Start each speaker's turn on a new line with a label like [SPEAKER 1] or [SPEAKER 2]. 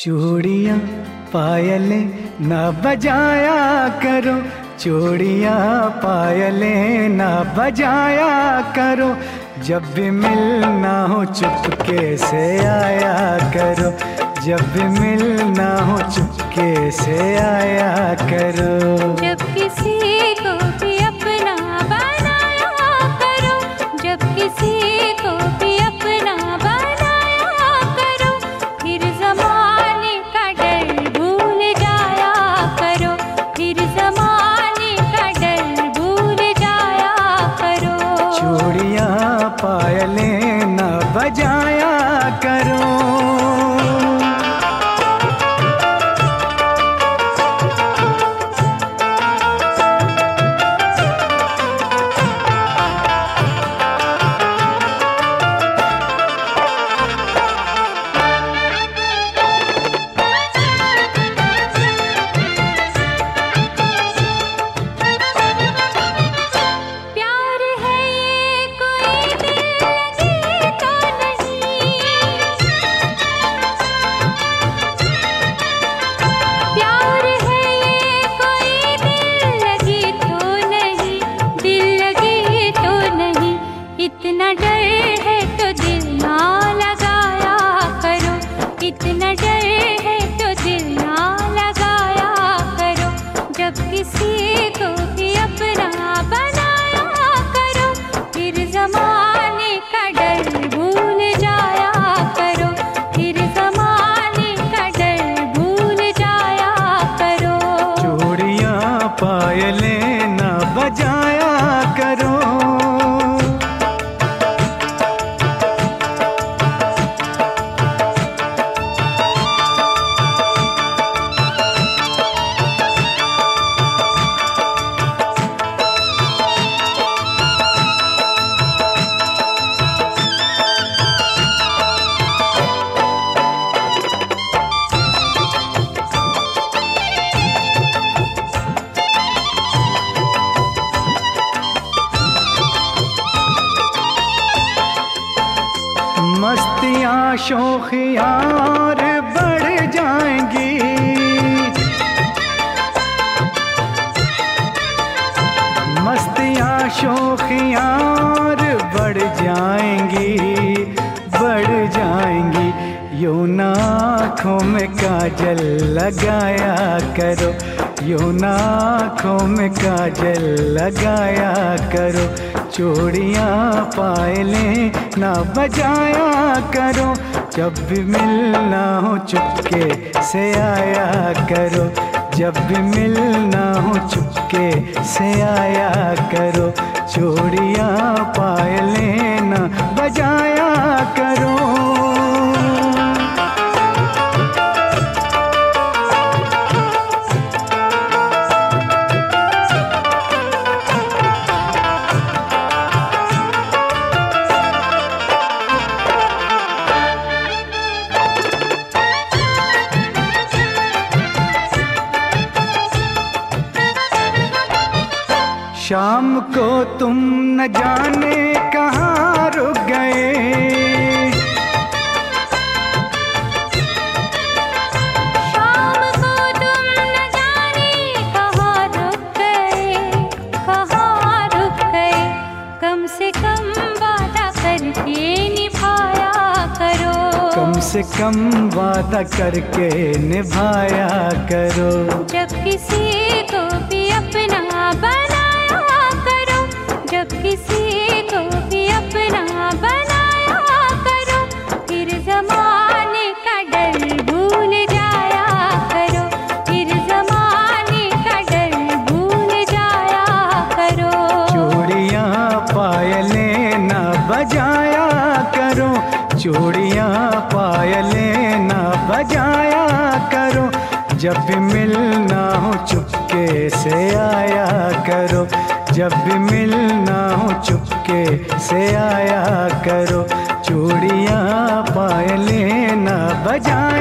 [SPEAKER 1] चूड़ियाँ पायलें ना बजाया करो, चूड़ियाँ पायलें ना बजाया करो, जब भी मिलना हो चुपके से आया करो, जब भी मिलना हो चुपके से आया करो।
[SPEAKER 2] जब किसी को भी अपना बनाया करो, जब किसी को भी अपना बनाया करो, फिर ज़माने का डर भूल जाया करो, फिर ज़माने का डर भूल जाया करो।
[SPEAKER 1] चूड़ियाँ पायलें ना बजाया करो।
[SPEAKER 2] इतना डर है तो दिल ना लगाया करो, इतना डर है तो दिल ना लगाया करो, जब किसी को भी अपना बनाया करो, फिर ज़माने का डर भूल जाया करो, फिर ज़माने का डर भूल जाया करो।
[SPEAKER 1] चूड़ियाँ पायलें ना बजाया करो। मस्तियाँ शौखियाँ और बढ़ जाएंगी, मस्तियाँ शौखियाँ और बढ़ जाएंगी, बढ़ जाएंगी। यूं ना आँखों में काजल लगाया करो, यूं ना आँखों में काजल लगाया करो, चूड़ियाँ पायलें ना बजाया करो, जब भी मिलना हो चुपके से आया करो, जब भी मिलना हो चुपके से आया करो, चूड़ियाँ पायलें ना बजाया करो। शाम को तुम न जाने कहाँ रुक गए,
[SPEAKER 2] शाम को तुम न जाने कहाँ रुक गए, कहाँ रुक गए, कम से कम वादा करके निभाया करो,
[SPEAKER 1] कम से कम वादा करके निभाया करो।
[SPEAKER 2] जब किसी को भी अपना बनाया करो, जब किसी को भी अपना बनाया करो, फिर ज़माने का डर भूल जाया करो, फिर ज़माने का डर भूल जाया करो।
[SPEAKER 1] चूड़ियाँ पायलें ना बजाया करो, चूड़ियाँ पायलें ना बजाया करो, जब भी मिलना हो चुपके से आया करो, जब भी मिलना हो चुपके से आया करो, चूड़ियाँ पायलें ना बजाया